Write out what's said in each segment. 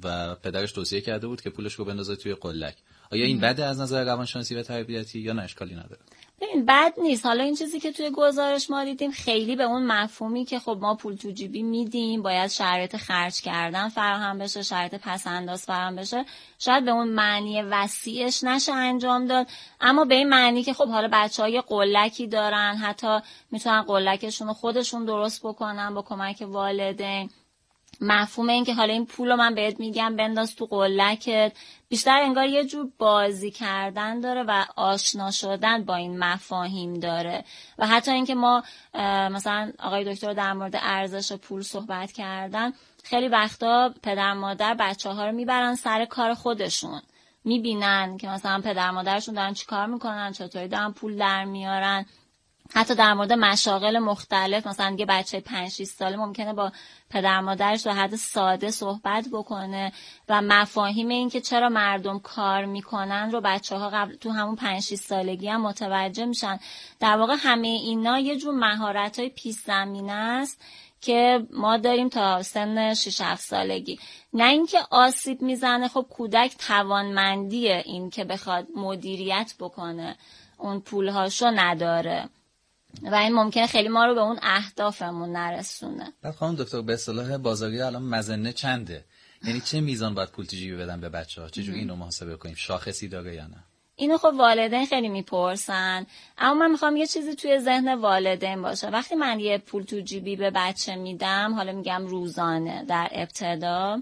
و پدرش توصیه کرده بود که پولش رو بندازه توی قلک. آیا این بده از نظر روانشناسی و تربیتی یا نه اشکالی نداره؟ ببین بد نیست. حالا این چیزی که توی گزارش ما دیدیم خیلی به اون مفهومی که خب ما پول تو جیبی میدیم باید شرایط خرج کردن فراهم بشه، شرایط پس انداز فراهم بشه، شاید به اون معنی وسیعش نشه انجام داد، اما به این معنی که خب حالا بچه‌ها یه قلکی دارن، حتی میتونن قلکشون رو خودشون درست بکنن با کمک والدین. مفهوم این که حالا این پولو من بهت میگم بنداز تو قلکت بیشتر انگار یه جور بازی کردن داره و آشنا شدن با این مفاهیم داره. و حتی اینکه ما مثلا آقای دکتر در مورد ارزش پول صحبت کردن، خیلی وقتا پدر مادر بچه‌ها رو میبرن سر کار خودشون، میبینن که مثلا پدر مادرشون دارن چی کار میکنن، چطوری دارن پول در میارن. حتی در مورد مشاغل مختلف، مثلا یه بچه 5-6 ساله ممکنه با پدر مادرش در حد ساده صحبت بکنه و مفاهیم این که چرا مردم کار میکنن رو بچه‌ها قبل تو همون 5-6 سالگی هم متوجه میشن. در واقع همه اینا یه جور مهارت‌های پیش زمینه است که ما داریم تا سن 6-7 سالگی. نه اینکه آسیب میزنه، خب کودک توانمندیه این که بخواد مدیریت بکنه اون پولهاشو نداره و این ممکنه خیلی ما رو به اون اهدافمون نرسونه. بعد خانم دکتر به اصطلاح بازاری الان مزنه چنده؟ یعنی چه میزان باید پول تو جیبی بدن به بچه‌ها؟ چجوری اینو محاسبه کنیم؟ شاخصی داره یا نه؟ اینو خب والدین خیلی میپرسن، اما من میخوام یه چیزی توی ذهن والدین باشه. وقتی من یه پول تو جیبی به بچه میدم، حالا میگم روزانه، در ابتدا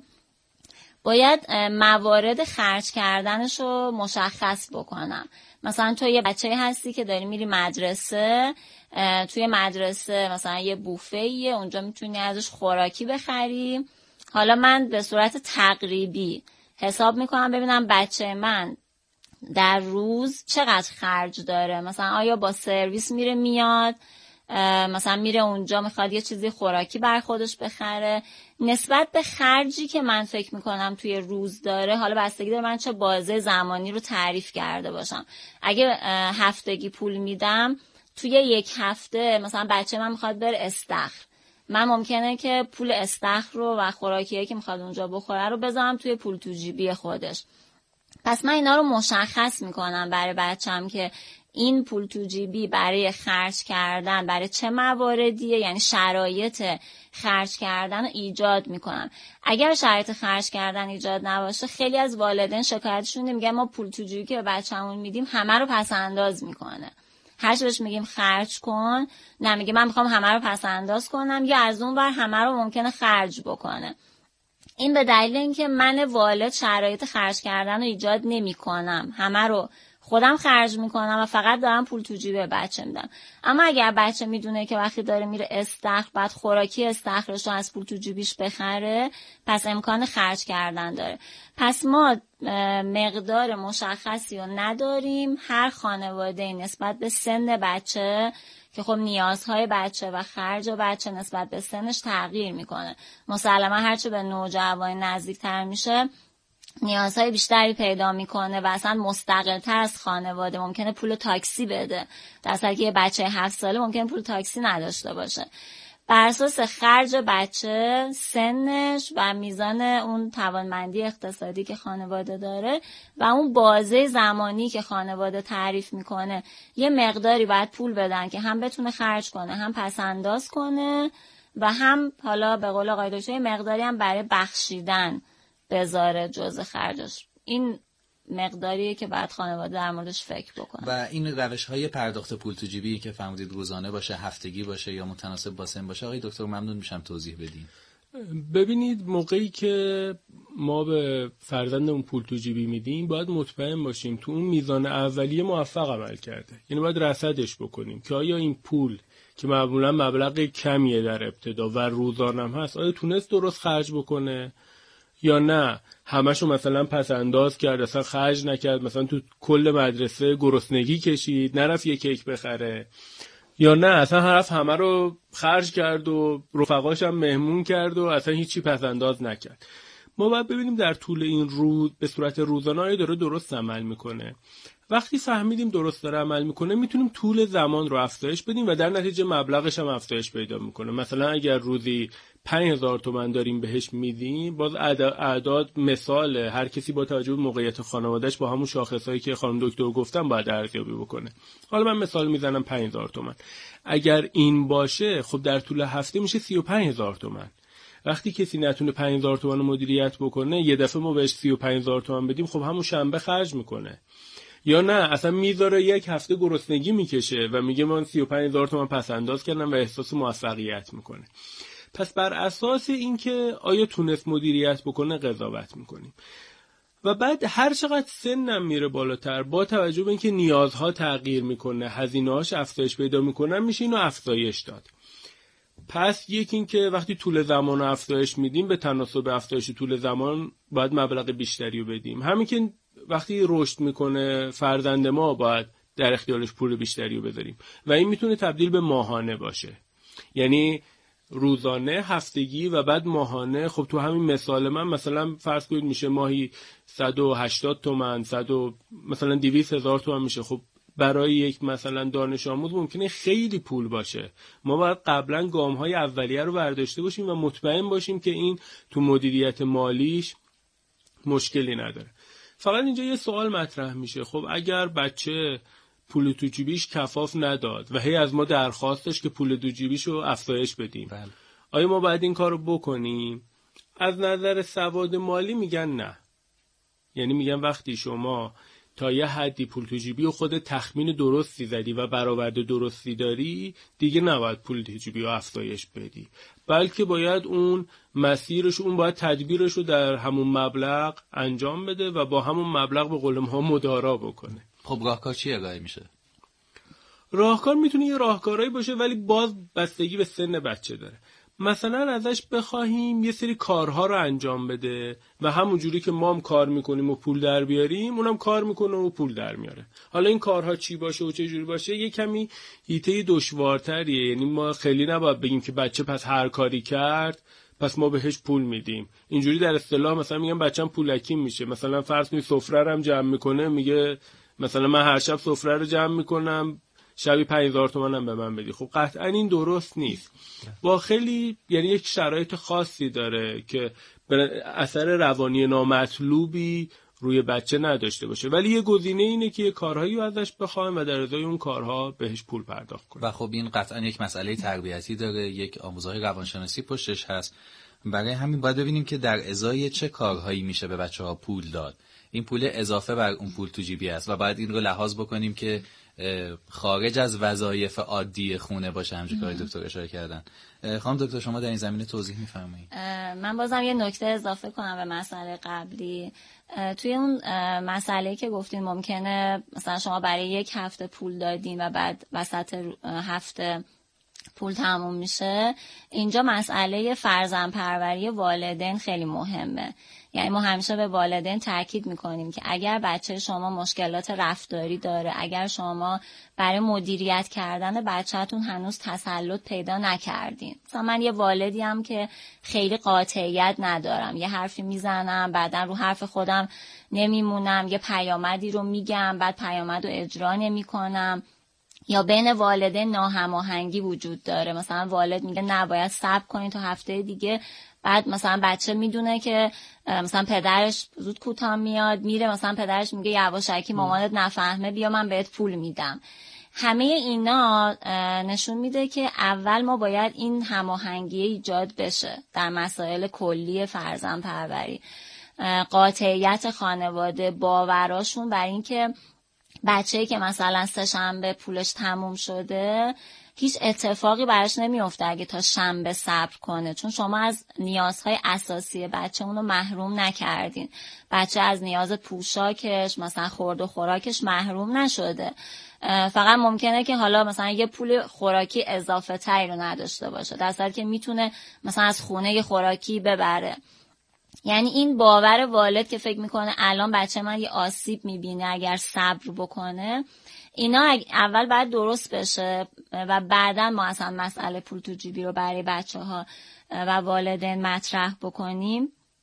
باید موارد خرج کردنش رو مشخص بکنم. مثلا تو یه بچه هستی که داری میری مدرسه، توی مدرسه مثلا یه بوفه‌ایه، اونجا میتونی ازش خوراکی بخری. حالا من به صورت تقریبی حساب میکنم ببینم بچه من در روز چقدر خرج داره. مثلا آیا با سرویس میره میاد، مثلا میره اونجا میخواد یه چیزی خوراکی بر خودش بخره، نسبت به خرجی که من فکر میکنم توی روز داره. حالا بستگی داره من چه بازه زمانی رو تعریف کرده باشم. اگه هفتگی پول میدم، توی یک هفته مثلا بچه من میخواد بره استخر، من ممکنه که پول استخر رو و خوراکیایی که میخواد اونجا بخوره رو بذارم توی پول تو جیبی خودش. پس من اینا رو مشخص میکنم برای بچم که این پول تو جیبی برای خرج کردن برای چه مواردیه، یعنی شرایط خرج کردن رو ایجاد میکنم. اگر شرایط خرج کردن ایجاد نباشه، خیلی از والدین شکایتشون میگن ما پول تو جیبی که به بچه‌مون میدیم همه رو پس انداز میکنه. هر چی بهش میگیم خرج کن، نمیگه من میخوام همه رو پس انداز کنم، یا از اون ور همه رو ممکنه خرج بکنه. این به دلیل اینکه من والد شرایط خرج کردن رو ایجاد نمیکنم، همه رو خودم خرج میکنم و فقط دارم پول تو جیب بچه میدم. اما اگر بچه میدونه که وقتی داره میره استخر بعد خوراکی استخرش رو از پول تو جیبیش بخره، پس امکان خرج کردن داره. پس ما مقدار مشخصی رو نداریم. هر خانواده نسبت به سن بچه که خب نیازهای بچه و خرج بچه نسبت به سنش تغییر میکنه. مسلما هرچه به نوجوانی نزدیکتر میشه نیازهای بیشتری پیدا میکنه و اصلا مستقل‌تر از خانواده ممکنه پول تاکسی بده، در حالی که یه بچه 7 ساله ممکنه پول تاکسی نداشته باشه. بر اساس خرج بچه، سنش و میزان اون توانمندی اقتصادی که خانواده داره و اون بازه زمانی که خانواده تعریف میکنه، یه مقداری باید پول بدن که هم بتونه خرج کنه، هم پس انداز کنه و هم حالا به قول آقای دکتر مقداری هم برای بخشیدن بذاره جزء خرجش. این مقداریه که بعد خانواده در موردش فکر بکنه. و این روش‌های پرداخت پول تو جیبی که فرمودید روزانه باشه، هفتگی باشه یا متناسب با سن باشه، آقای دکتر ممنون میشم توضیح بدین. ببینید، موقعی که ما به فرزندمون پول تو جیبی میدیم باید مطمئن باشیم تو اون میزان اولیه موفق عمل کرده. یعنی باید رصدش بکنیم که آیا این پول که معمولا مبلغ کمیه در ابتدا و روزانه هم هست، آیا تونست درست خرج بکنه یا نه همشو مثلا پس انداز کرد، اصلا خرج نکرد، مثلا تو کل مدرسه گرسنگی کشید، نرفت یه کیک بخره، یا نه اصلا حرف همه رو خرج کرد و رفقاش هم مهمون کرد و اصلا هیچی پس انداز نکرد. ما باید ببینیم در طول این روز به صورت روزانه آیا داره درست عمل میکنه. وقتی فهمیدیم درست داره عمل میکنه، میتونیم طول زمان رو افزایش بدیم و در نتیجه مبلغش هم افزایش پیدا میکنه. مثلا اگر روزی 5,000 تومان داریم بهش میدیم، باز اعداد مثاله، هر کسی با توجه به موقعیت خانوادهش با همون شاخصایی که خانم دکتر گفتن باید ارزیابی بکنه. حالا من مثال میزنم 5,000 تومان. اگر این باشه خب در طول هفته میشه 35,000 تومان. وقتی کسی نتونه 5,000 تومان مدیریت بکنه، یه دفعه ما بهش 35,000 تومان بدیم، خب همون شنبه خرج میکنه. یا نه اصلا میذاره یک هفته گرسنگی میکشه و میگه من 35,000 تومان پس انداز کردم و احساس موفقیت میکنه. پس بر اساس اینکه آیا تونست مدیریت بکنه قضاوت میکنیم. و بعد هر چقدر سنم میره بالاتر، با توجه به اینکه نیازها تغییر میکنه، هزینه‌هاش افزایش پیدا میکنه، میشه اینو افزایش داد. پس یکی این که وقتی طول زمان رو افزایش میدیم، به تناسب افزایش طول زمان باید مبلغ بیشتری رو بدیم. همین که وقتی رشد میکنه فرزند ما، باید در اختیارش پول بیشتری رو بذاریم و این میتونه تبدیل به ماهانه باشه، یعنی روزانه، هفتگی و بعد ماهانه. خب تو همین مثال من مثلا فرض کنید میشه ماهی 180 تومن، مثلا 200,000 تومن میشه. خب برای یک مثلا دانش آموز ممکنه خیلی پول باشه. ما باید قبلا گام‌های اولیه رو برداشته باشیم و مطمئن باشیم که این تو مدیریت مالیش مشکلی نداره. فقط اینجا یه سوال مطرح میشه، خب اگر بچه پول تو جیبیش کفاف نداد و هی از ما درخواستش که پول تو جیبیشو افزایش بدیم، آیا ما باید این کارو بکنیم؟ از نظر سواد مالی میگن نه. یعنی میگن وقتی شما تا یه حدی پول تو جیبی و خود تخمین درستی زدی و برآورد درستی داری، دیگه نباید پول تو جیبی رو افزایش بدی، بلکه باید اون مسیرش، اون باید تدبیرش رو در همون مبلغ انجام بده و با همون مبلغ به قول ما مدارا بکنه. خب راهکار چی ارائه میشه؟ راهکار میتونه یه راهکارایی باشه ولی باز بستگی به سن بچه داره. مثلا ازش بخواهیم یه سری کارها رو انجام بده و همون جوری که ما هم کار میکنیم و پول در بیاریم، اونم کار میکنه و پول در میاره. حالا این کارها چی باشه و چه جوری باشه یه کمی حیطه دشوارتریه. یعنی ما خیلی نباید بگیم که بچه پس هر کاری کرد پس ما بهش پول میدیم. اینجوری در اصطلاح مثلا میگم بچه‌م پولکی میشه. مثلا فرض کنید سفره رو هم جمع میکنه، میگه مثلا من هر شب سفره رو جمع میکنم، شبی 5,000 تومان هم به من بدی. خب قطعا این درست نیست. با خیلی یعنی یک شرایط خاصی داره که به اثر روانی نامطلوبی روی بچه نداشته باشه، ولی یه گزینه اینه که یه کارهایی رو ازش بخوایم و در ازای اون کارها بهش پول پرداخت کنیم. و خب این قطعا یک مسئله تربیتی داره، یک آموزهای روانشناسی پشتش هست. برای همین باید ببینیم که در ازای چه کارهایی میشه به بچه‌ها پول داد. این پول اضافه بر اون پول تو جیبی است و باید این رو لحاظ بکنیم که خارج از وظایف عادی خونه باشه، همونجوری که دکتر اشاره کردن. خانم دکتر شما در این زمینه توضیح می‌فرمایید؟ من بازم یه نکته اضافه کنم به مسئله قبلی. توی اون مسئله که گفتین ممکنه مثلا شما برای یک هفته پول دادین و بعد وسط هفته پول تموم میشه، اینجا مسئله فرزندپروری والدین خیلی مهمه. یعنی ما همیشه به والدین تاکید میکنیم که اگر بچه شما مشکلات رفتاری داره، اگر شما برای مدیریت کردن بچه‌تون هنوز تسلط پیدا نکردین، مثلا من یه والدیم که خیلی قاطعیت ندارم، یه حرفی میزنم بعدن رو حرف خودم نمیمونم، یه پیامدی رو میگم بعد پیامد رو اجرا نمیکنم، یا بین والدین ناهماهنگی وجود داره. مثلا والد میگه نه باید صبر کنین تا هفته دیگه، بعد مثلا بچه میدونه که مثلا پدرش زود کوتاه میاد میره، مثلا پدرش میگه یواشکی مامانت نفهمه بیا من بهت پول میدم. همه اینا نشون میده که اول ما باید این هماهنگی ایجاد بشه در مسائل کلی فرزندپروری. قاطعیت خانواده، باوراشون بر این که بچه‌ای که مثلا سه شنبه پولش تموم شده هیچ اتفاقی براش نمیفته اگه تا شنبه صبر کنه، چون شما از نیازهای اساسی بچه اونو محروم نکردین. بچه از نیاز پوشاکش مثلا خورد و خوراکش محروم نشده، فقط ممکنه که حالا مثلا یه پول خوراکی اضافه تری رو نداشته باشه، در صورتی که میتونه مثلا از خونه یه خوراکی ببره. یعنی این باور والد که فکر میکنه الان بچه من یه آسیب میبینه اگر صبر بکنه، اینا اول باید درست بشه و بعدا ما اصلا مسئله پول تو جیبی رو برای بچه ها و والدین مطرح بکنیم.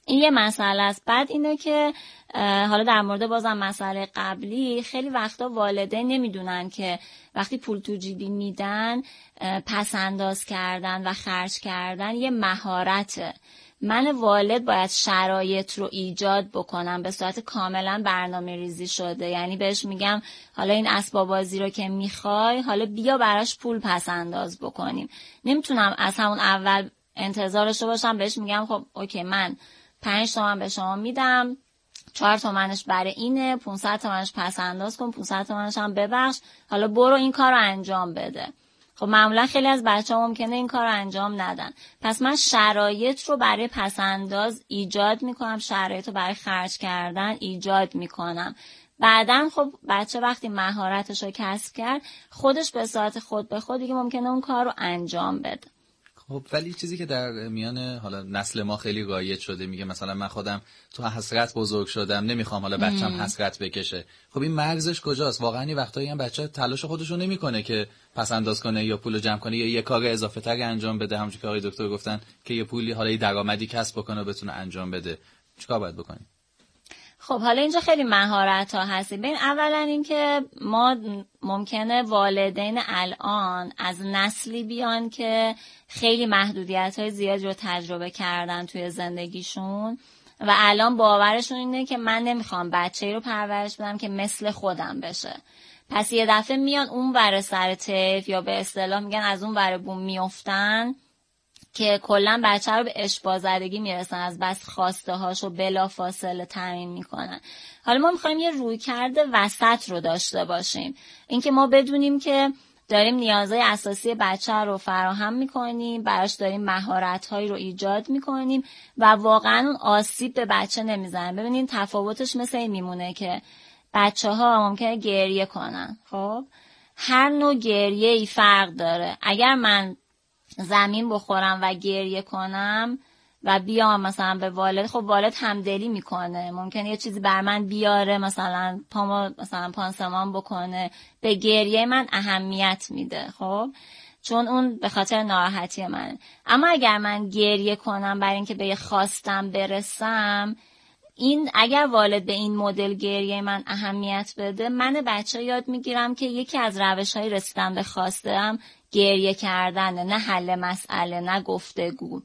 این یه مسئله است. بعد اینه که حالا در مورد بازم مسئله قبلی، خیلی وقتا والدین نمیدونن که وقتی پول تو جیبی میدن پس انداز کردن و خرج کردن یه مهارته. من والد باید شرایط رو ایجاد بکنم به صورت کاملا برنامه ریزی شده. یعنی بهش میگم حالا این اسباب بازی رو که میخوای، حالا بیا براش پول پس انداز بکنیم. نمیتونم از همون اول انتظارش رو باشم بهش میگم خب اوکی من 5 تومن به شما میدم، 4 تومنش برای اینه، 500 تومنش پس انداز کن، 500 تومنش هم ببخش، حالا برو این کار رو انجام بده. خب معمولا خیلی از بچه‌ها ممکنه این کار رو انجام ندن. پس من شرایط رو برای پس انداز ایجاد میکنم، شرایط رو برای خرج کردن ایجاد میکنم. بعدن خب بچه وقتی مهارتش رو کسب کرد، خودش به صورت خود به خود دیگه ممکنه اون کار رو انجام بده. خب ولی چیزی که در میان حالا نسل ما خیلی رایج شده، میگه مثلا من خودم تو حسرت بزرگ شدم، نمیخوام حالا بچه‌م حسرت بکشه. خب این مرزش کجاست؟ واقعا این وقتایی هم بچه تلاش خودشو نمیکنه که پس انداز کنه یا پولو جمع کنه یا یه کار اضافه تری انجام بده، همونجوری که آقای دکتر گفتن که یه پولی حالا یه درآمدی کسب بکنه و بتونه انجام بده. چیکار باید بکنیم؟ خب حالا اینجا خیلی مهارت ها هست. ببین اولا این که ما ممکنه والدین الان از نسلی بیان که خیلی محدودیت های زیادی رو تجربه کردن توی زندگیشون و الان باورشون اینه که من نمیخوام بچه‌ای رو پرورش بدم که مثل خودم بشه. پس یه دفعه میان اون ور سر طیف یا به اصطلاح میگن از اون ور بوم میافتن که کلا بچه رو به اشباع-زدگی میرسن، از بس خواسته هاشو بلا فاصله تامین میکنن. حالا ما میخوایم یه رویکرد وسط رو داشته باشیم، اینکه ما بدونیم که داریم نیازهای اساسی بچه رو فراهم میکنیم، براش داریم مهارت‌هایی رو ایجاد میکنیم و واقعا اون آسیب به بچه نمیزنه. ببینید تفاوتش مثل این میمونه که بچه‌ها ممکنه گریه کنن. خب هر نوع گریه‌ای فرق داره. اگر من زمین بخورم و گریه کنم و بیام مثلا به والد، خب والد همدلی میکنه، ممکنه یه چیزی بر من بیاره، مثلا پامو مثلا پانسمان بکنه، به گریه من اهمیت میده. خب چون اون به خاطر ناراحتی منه. اما اگر من گریه کنم برای اینکه به یه خواستم برسم، این اگر والد به این مدل گریه من اهمیت بده، من بچه یاد میگیرم که یکی از روش‌های رسیدن به خواستم گریه کردن، نه حل مسئله، نه گفتگو.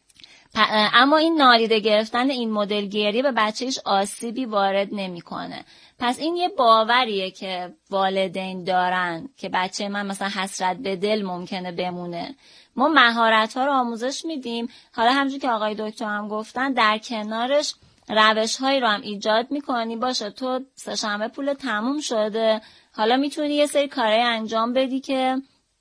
اما این نادیده گرفتن این مدل گریه به بچه هیچ آسیبی وارد نمیکنه. پس این یه باوریه که والدین دارن که بچه من مثلا حسرت به دل ممکنه بمونه. ما مهارت‌ها رو آموزش میدیم، حالا همونجوری که آقای دکتر هم گفتن در کنارش روش‌هایی رو هم ایجاد میکنی. باشه تو سه‌شنبه پول تموم شده، حالا میتونی یه سری کارهای انجام بدی که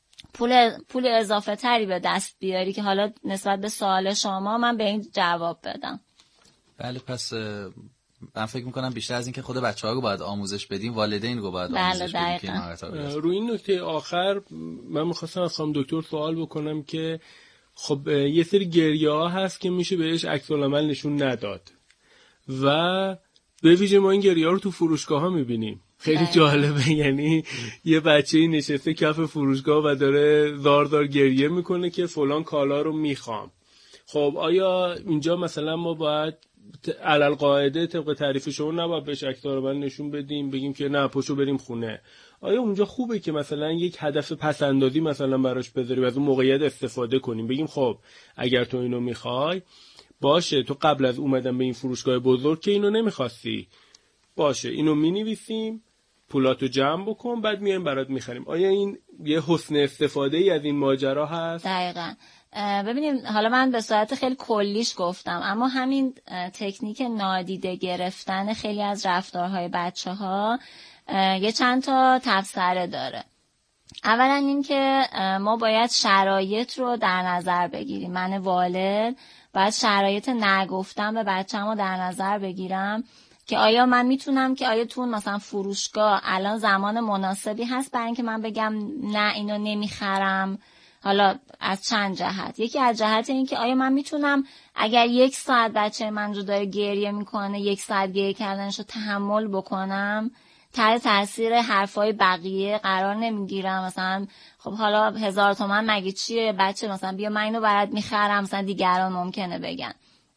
پول اضافه تری به دست بیاری که حالا نسبت به سوال شما من به این جواب بدم. بله، پس من فکر میکنم بیشتر از این که خود بچه‌ها رو باید آموزش بدیم، والدین رو باید آموزش بدیم که این مهارت‌ها رو. روی این نکته آخر من می‌خواستم از خانم دکتر سوال بکنم که خب یه سری گریه‌ها هست که میشه بهش عکس‌العمل نشون نداد و به ویژه ما این گریه‌ها رو تو فروشگاه‌ها می‌بینیم. خیلی جالبه، یعنی یه بچه‌ای نشسته کف فروشگاه و داره زار گریه میکنه که فلان کالا رو میخوام. خب آیا اینجا مثلا ما باید علل قاعده طبق تعریف شما نباید بهش عکس‌العمل نشون بدیم، بگیم که نه پاشو بریم خونه؟ آیا اونجا خوبه که مثلا یک هدف پسندازی مثلا براش بذاریم، از اون موقعیت استفاده کنیم، بگیم خب اگر تو اینو میخوای باشه، تو قبل از اومدن به این فروشگاه بزرگ که اینو نمیخواستی، باشه اینو مینویسیم، پولاتو جمع بکن، بعد میایم برات میخریم. آیا این یه حسن استفاده ای از این ماجرا هست؟ دقیقاً. ببینیم حالا من به صورت خیلی کلیش گفتم، اما همین تکنیک نادیده گرفتن خیلی از رفتارهای بچه‌ها یه چند تا تفسیر داره. اولا این که ما باید شرایط رو در نظر بگیریم. من والد باید شرایط نگفتن به بچه‌مو در نظر بگیرم که آیا من میتونم که آیا تو مثلا فروشگاه الان زمان مناسبی هست برای اینکه من بگم نه اینو نمیخرم. حالا از چند جهت. یکی از جهت این که آیا من میتونم اگر 1 ساعت بچه من رو داره گریه میکنه 1 ساعت گریه کردنش رو تحمل بکنم، تحت تاثیر حرفای بقیه قرار نمیگیرم. مثلا خب حالا 1000 تومان مگه چیه بچه، مثلا بیا من اینو برات میخرم، مثلا دیگران ممکنه بگن.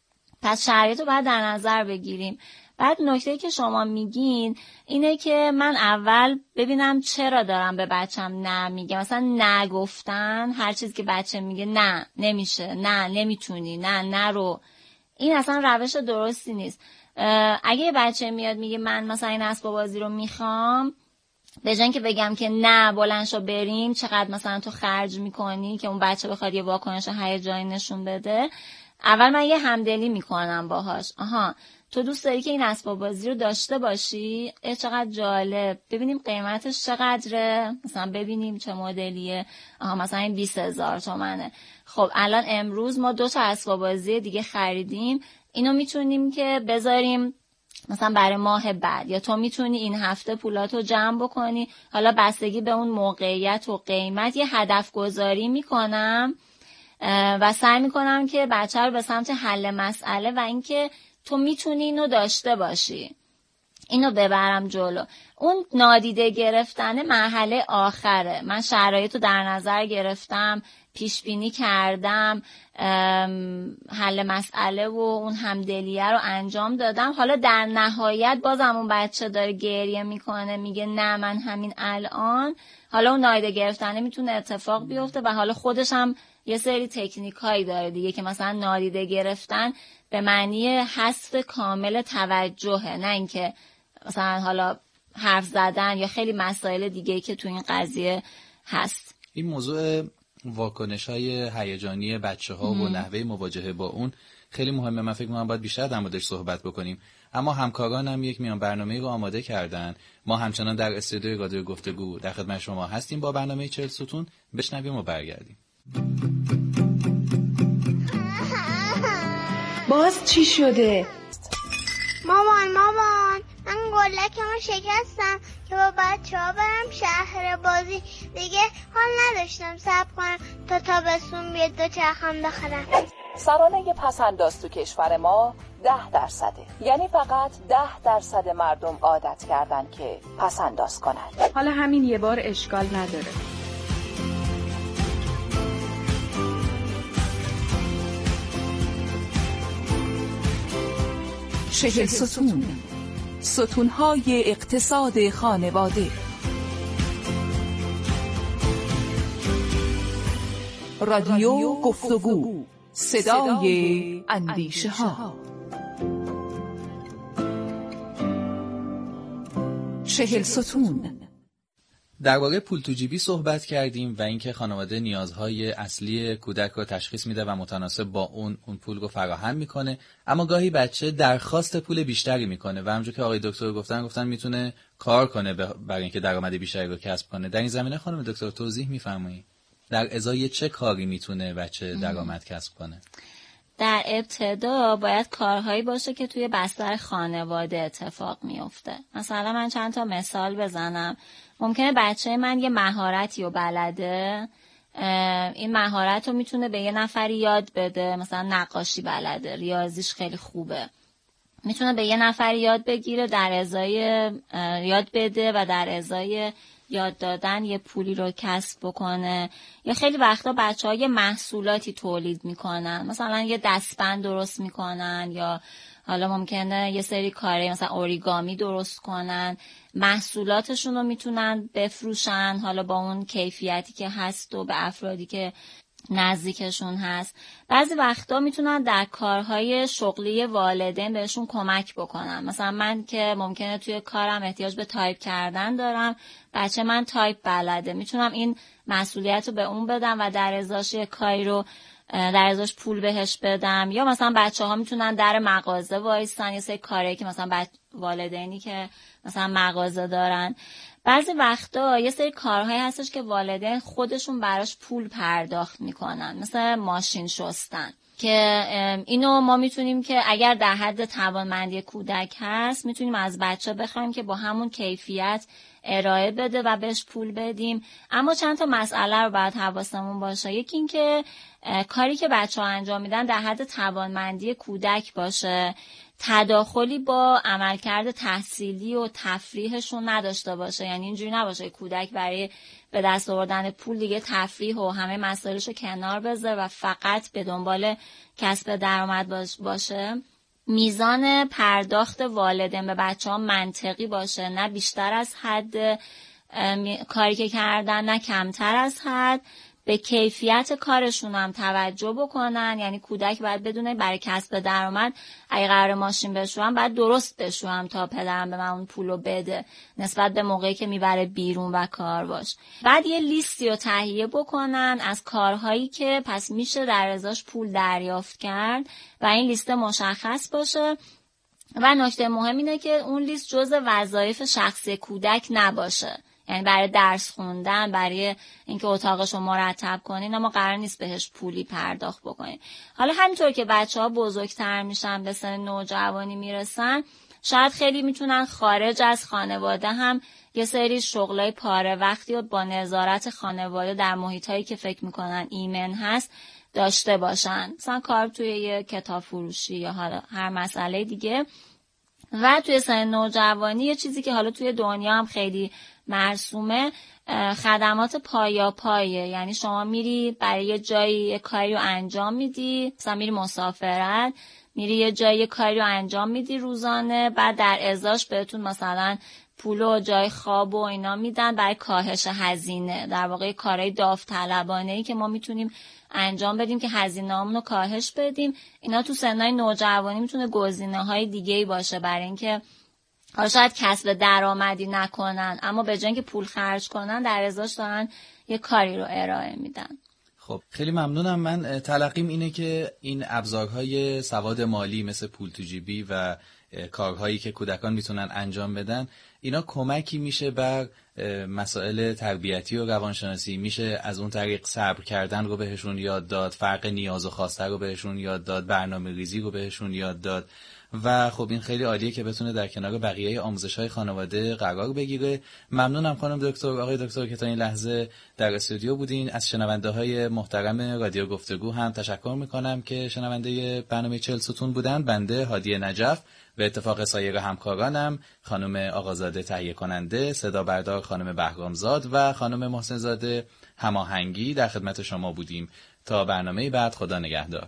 پس شرایط رو باید در نظر بگیریم. بعد نکته‌ای که شما میگین اینه که من اول ببینم چرا دارم به بچم نه میگم. مثلا نه گفتن، هر چیزی که بچه میگه نه نمیشه، نه نمیتونی، نه رو، این اصلا روش درستی نیست. اگه بچه میاد میگه من مثلا این اسباب بازی رو میخوام، به جای اینکه بگم که نه بلند شو بریم، چقدر مثلا تو خرج میکنی که اون بچه بخواد یه واکنش هیجانی نشون بده، اول من یه همدلی میکنم باهاش. آها تو دوست داری که این اسباب بازی رو داشته باشی؟ چقدر جالب، ببینیم قیمتش چقدره، مثلا ببینیم چه مدلیه. آها مثلا این 20,000 تومنه. خب الان امروز ما 2 تا اسباب بازی دیگه خریدیم، اینو میتونیم که بذاریم مثلا برای ماه بعد، یا تو میتونی این هفته پولاتو جمع بکنی. حالا بستگی به اون موقعیت و قیمت یه هدف گذاری میکنم و سعی میکنم که بچه رو به سمت حل مسئله و اینکه تو میتونی اینو داشته باشی، اینو ببرم جلو. اون نادیده گرفتن مرحله آخره. من شرایط رو در نظر گرفتم، پیش بینی کردم، حل مسئله و اون همدلیه رو انجام دادم. حالا در نهایت بازم اون بچه داره گریه میکنه، میگه نه من همین الان، حالا اون نادیده گرفتنه میتونه اتفاق بیفته و حالا خودش هم یه سری تکنیک هایی داره دیگه که مثلا نادیده گرفتن به معنی حذف کامل توجهه، نه اینکه مثلا حالا حرف زدن یا خیلی مسائل دیگه‌ای که تو این قضیه هست. این موضوع واکنش‌های هیجانی بچه‌ها و نحوه مواجهه با اون خیلی مهمه. من فکر می‌کنم باید بیشتر در موردش صحبت بکنیم. اما همکارانم یک میان برنامه‌ای رو آماده کردن. ما همچنان در استودیوی رادیو گفتگو در خدمت شما هستیم با برنامه 40 ستون. بشنویم و برگردیم. باز چی شده؟ مامان من گلکمو شکستم که با بچه‌ها برم شهر بازی، دیگه حال نداشتم صبر کنم تا تابستون بیاد دوچرخه‌ام بخرم. سرانه پس‌انداز تو کشور ما 10%، یعنی فقط 10% مردم عادت کردن که پس‌انداز کنن. حالا همین یه بار اشکال نداره. چهل ستون، ستون‌های اقتصاد خانواده. رادیو گفتگو، صدای اندیشه ها. 40 ستون. درباره پول تو جیبی صحبت کردیم و اینکه خانواده نیازهای اصلی کودک رو تشخیص میده و متناسب با اون پول رو فراهم میکنه، اما گاهی بچه درخواست پول بیشتری میکنه و همونجور که آقای دکتر گفتن میتونه کار کنه برای اینکه درآمد بیشتری رو کسب کنه. در این زمینه خانم دکتر توضیح میفرمایید در ازای چه کاری میتونه بچه درآمد کسب کنه؟ در ابتدا باید کارهایی باشه که توی بستر خانواده اتفاق میفته. مثلا من چند تا مثال بزنم. ممکنه بچه من یه مهارتی رو بلده، این مهارت رو میتونه به یه نفری یاد بده، مثلا نقاشی بلده، ریاضیش خیلی خوبه، میتونه به یه نفری یاد بگیره در ازای یاد بده و در ازای یاد دادن یه پولی رو کسب بکنه. یا خیلی وقتا بچه‌ها یه محصولاتی تولید میکنن، مثلا یه دستبند درست میکنن، یا حالا ممکنه یه سری کاری مثلا اوریگامی درست کنن، محصولاتشون رو میتونن بفروشن حالا با اون کیفیتی که هست و به افرادی که نزدیکشون هست. بعضی وقتا میتونن در کارهای شغلی والدین بهشون کمک بکنن. مثلا من که ممکنه توی کارم احتیاج به تایپ کردن دارم، بچه من تایپ بلده، میتونم این مسئولیت رو به اون بدم و در ازاش یه کاری رو در ازاش پول بهش بدم. یا مثلا بچه ها میتونن در مغازه وایستن، یه سری کاری که مثلا والدینی که مثلا مغازه دارن. بعضی وقتا یه سری کارهایی هستش که والدین خودشون براش پول پرداخت میکنن، مثل ماشین شستن، که اینو ما میتونیم که اگر در حد توانمندی کودک هست میتونیم از بچه بخوایم که با همون کیفیت ارائه بده و بهش پول بدیم. اما چند تا مسئله رو باید حواسمون باشه. یکی این که کاری که بچه‌ها انجام میدن در حد توانمندی کودک باشه، تداخلی با عملکرد تحصیلی و تفریحشون نداشته باشه. یعنی اینجوری نباشه کودک برای به دست آوردن پول دیگه تفریح و همه مسائلشو کنار بذاره و فقط به دنبال کسب درآمد باشه. میزان پرداخت والدین به بچه‌ها منطقی باشه، نه بیشتر از حد کاری که کردن نه کمتر از حد. به کیفیت کارشون هم توجه بکنن، یعنی کودک باید بدونه برای کسب درآمد اگه قرار ماشین بشورم باید درست بشورم تا پدرم به من اون پولو بده نسبت به موقعی که میبره بیرون و کار باش. بعد یه لیستی رو تهیه بکنن از کارهایی که پس میشه در ازاش پول دریافت کرد و این لیست مشخص باشه. و نکته مهم اینه که اون لیست جزء وظایف شخصی کودک نباشه، یعنی برای درس خوندن، برای اینکه اتاقشو مرتب کنین، اما قرار نیست بهش پولی پرداخت بکنین. حالا همینطور که بچه‌ها بزرگتر میشن، به سن نوجوانی میرسن، شاید خیلی میتونن خارج از خانواده هم یه سری شغلای پاره وقتی و با نظارت خانواده در محیطایی که فکر میکنن ایمن هست داشته باشن، مثلا کار توی یه کتاب فروشی یا حالا هر مسئله دیگه. و توی سن نوجوانی یه چیزی که حالا توی دنیا هم خیلی مرسومه، خدمات پایه، یعنی شما میری برای یه جایی یه کاری رو انجام میدی، مثلا میری مسافرت، میری یه جایی کاری رو انجام میدی روزانه، بعد در ازاش بهتون مثلا پول و جای خواب و اینا میدن برای کاهش هزینه. در واقع کارهای داوطلبانه‌ای که ما میتونیم انجام بدیم که هزینه‌هامون رو کاهش بدیم. اینا تو سنای نوجوانی میتونه گزینه‌های دیگه‌ای باشه برای اینکه شاید کسب درآمدی نکنن اما به جای اینکه پول خرج کنن در ازاش دارن یه کاری رو ارائه میدن. خب خیلی ممنونم. من تلقیم اینه که این ابزارهای سواد مالی مثل پول تو جیبی و کارهایی که کودکان میتونن انجام بدن، اینا کمکی میشه بر مسائل تربیتی و روانشناسی. میشه از اون طریق صبر کردن رو بهشون یاد داد، فرق نیاز و خواسته رو بهشون یاد داد، برنامه‌ریزی رو بهشون یاد داد و خب این خیلی عالیه که بتونه در کنار بقیه آموزش‌های خانواده قرار بگیره. ممنونم خانم دکتر، آقای دکتر که تا این لحظه در استودیو بودین. از شنونده‌های محترم رادیو گفتگو هم تشکر می‌کنم که شنونده برنامه 40 ستون بودن. بنده هادی نجف به اتفاق سایر همکارانم، خانم آقازاده تهیه کننده، صدا بردار خانم بهرامزاد و خانم محسن زاده هماهنگی در خدمت شما بودیم. تا برنامه بعد، خدا نگهدار.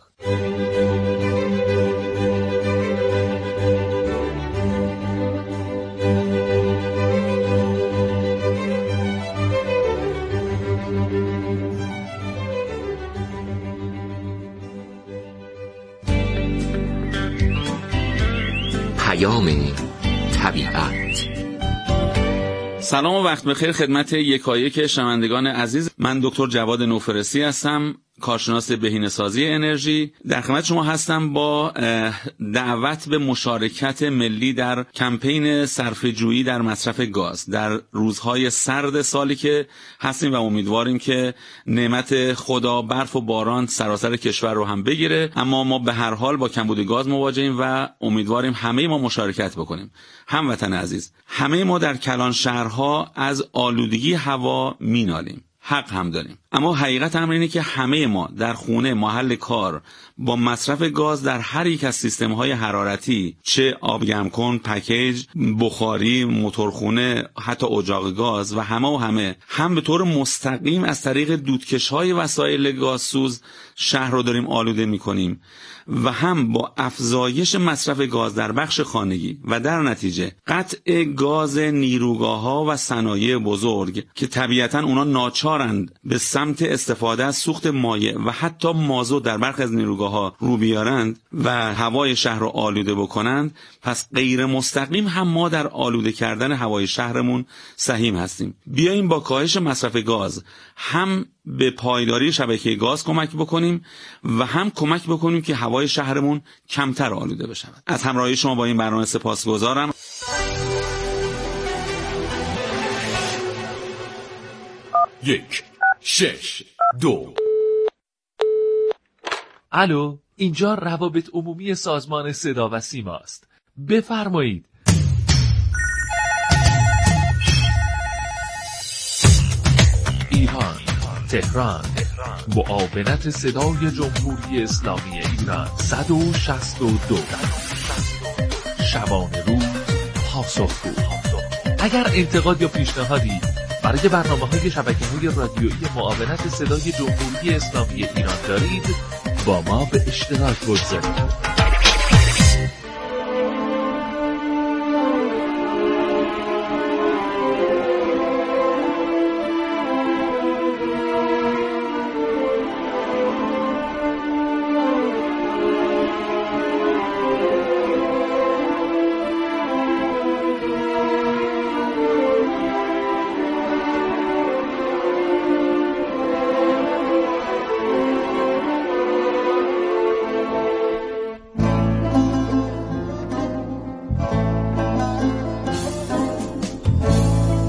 طبیعت. سلام و وقت بخیر خدمت یکایک شنوندگان عزیز. من دکتر جواد نوفرسی هستم، کارشناس بهینه‌سازی انرژی. در خدمت شما هستم با دعوت به مشارکت ملی در کمپین صرفه‌جویی در مصرف گاز در روزهای سرد سالی که هستیم و امیدواریم که نعمت خدا برف و باران سراسر کشور رو هم بگیره، اما ما به هر حال با کمبود گاز مواجهیم و امیدواریم همه ما مشارکت بکنیم. هموطن عزیز، همه ما در کلان شهرها از آلودگی هوا مینالیم، حق هم داریم، اما حقیقت امر اینه که همه ما در خونه، محل کار با مصرف گاز در هر یک از سیستم‌های حرارتی، چه آبگرم کن، پکیج، بخاری، موتورخونه، حتی اجاق گاز و همه هم به طور مستقیم از طریق دودکش‌های وسایل گازسوز شهر رو داریم آلوده می‌کنیم و هم با افزایش مصرف گاز در بخش خانگی و در نتیجه قطع گاز نیروگاه‌ها و صنایع بزرگ که طبیعتاً اونا ناچارند به سمت استفاده از سوخت مایع و حتی مازوت در برخی از نیروگاه‌ها رو بیارند و هوای شهر رو آلوده بکنند، پس غیر مستقیم هم ما در آلوده کردن هوای شهرمون سهیم هستیم. بیاییم با کاهش مصرف گاز هم به پایداری شبکه گاز کمک بکنیم و هم کمک بکنیم که هوای شهرمون کمتر آلوده بشه. از همراهی شما با این برنامه سپاسگزارم. یک 6 2. الو، اینجا روابط عمومی سازمان صدا و سیما است. بفرمایید. ایران، تهران، معاونت صدای جمهوری اسلامی ایران 162. شبانه روز پاسخگو. اگر انتقاد یا پیشنهادی برای برنامه‌های شبکه‌های رادیویی معاونت صدای جمهوری اسلامی ایران دارید، با ما به اشتراک بگذارید.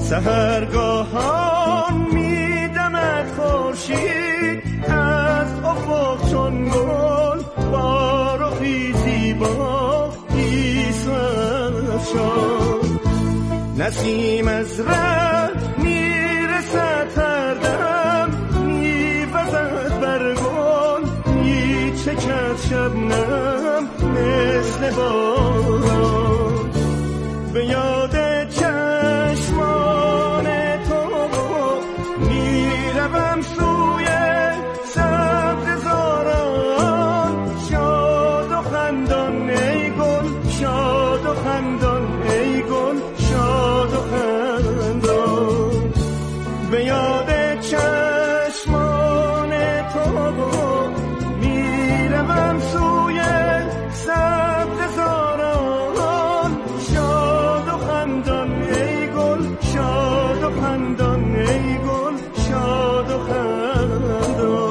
سحرگاهان میدمد خورشید از افق چون گل با رخی زیبا گیسو افشان. نسیم از ره میرسد هر دم میوزد بر گل میچکد شبنم مثل باران. به یاد چشمان تو میروم سوی سبززاران. شاد و خندان ای گل، شاد و خندان ای گل، شاد و خندان. به یاد چشمان تو میروم سوی سبززاران. شاد و خندان ای گل، شاد و خندان ای گل، شاد و خندان.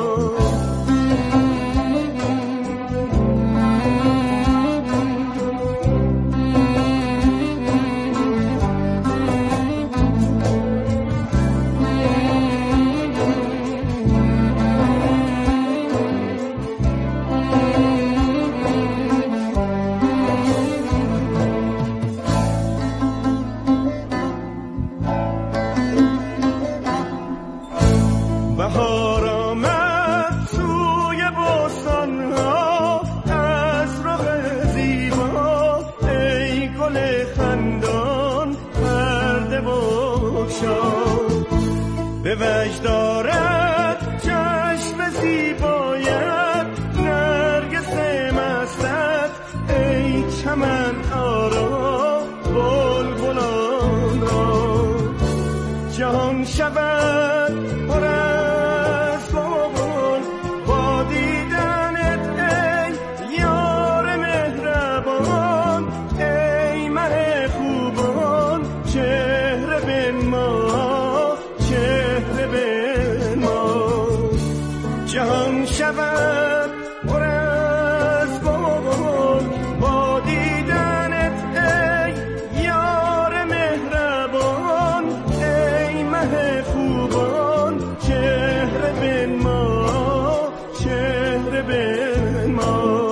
بهار آمد سوی بستان‌ها از رخ زیبا. ای گل خندان پرده بگشا. به وجد دارد چشم زیبایت نرگس مستت. ای چمن آرا بلبلان را. جهان شود پر از گل با دیدنت ای یار مهربان. ای مه خوبان چهره بنما، چهره بنما. جهان شود پر از گل با دیدنت ای یار مهربان. ای مه خوبان چهره بنما، چهره بنما.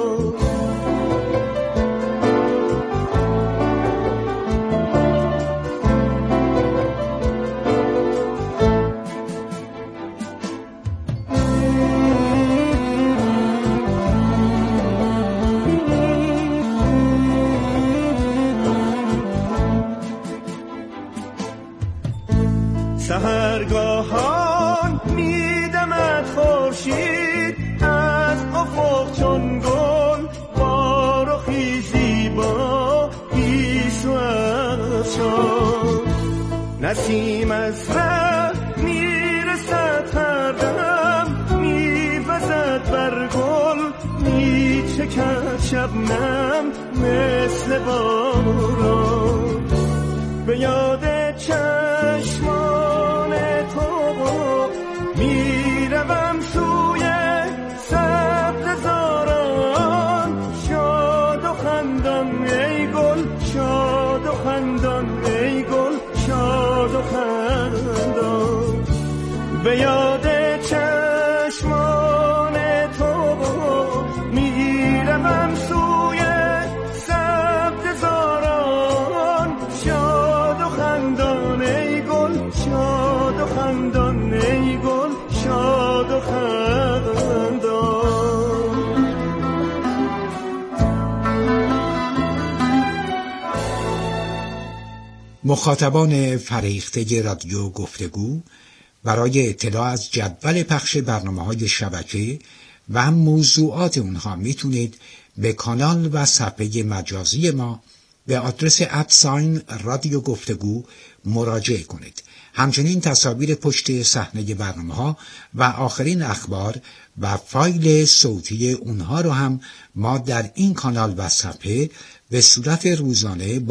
سحرگاهان میدمد خورشید از افق چون گل با رخی زیبا گیسو افشان. نسیم از ره میرسد هر دم میوزد بر گل میچکد شبنم مثل باران. به یاد چشمان تو میروم سوی سبززاران. شاد و خندان ای گل، شاد و خندان ای گل، شاد و خندان. به یاد چشمان تو میروم سوی سبززاران. شاد و خندان ای گل، شاد و خندان ای گل، شاد و خندان. مخاطبان فریخته رادیو گفتگو برای اطلاع از جدول پخش برنامه‌های شبکه و هم موضوعات اونها میتونید به کانال و صفحه مجازی ما به آدرس رادیو گفتگو مراجعه کنید. همچنین تصاویر پشت صحنه برنامه‌ها و آخرین اخبار و فایل صوتی اونها رو هم ما در این کانال و صفحه به صورت روزانه